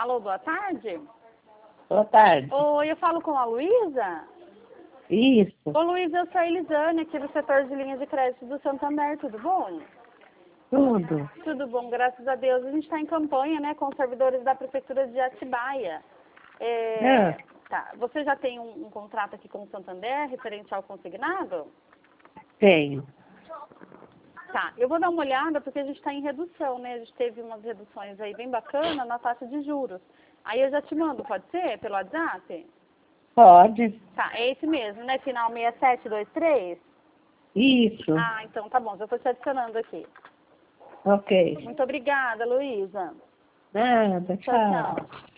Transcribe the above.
Alô, boa tarde. Boa tarde. Oi, eu falo com a Luísa? Isso. Ô, Luísa, eu sou a Elisane, aqui do setor de linha de crédito do Santander, tudo bom? Tudo. Tudo bom, graças a Deus. A gente está em campanha, né, com os servidores da Prefeitura de Atibaia. Tá. Você já tem um contrato aqui com o Santander, referente ao consignado? Tenho. Tá, eu vou dar uma olhada porque a gente está em redução, né? A gente teve umas reduções aí bem bacanas na taxa de juros. Aí eu já te mando, pode ser? Pelo WhatsApp? Pode. Tá, é esse mesmo, né? Final 6723? Isso. Ah, então tá bom, já estou te adicionando aqui. Ok. Muito obrigada, Luísa. Nada, Tchau, tchau. tchau.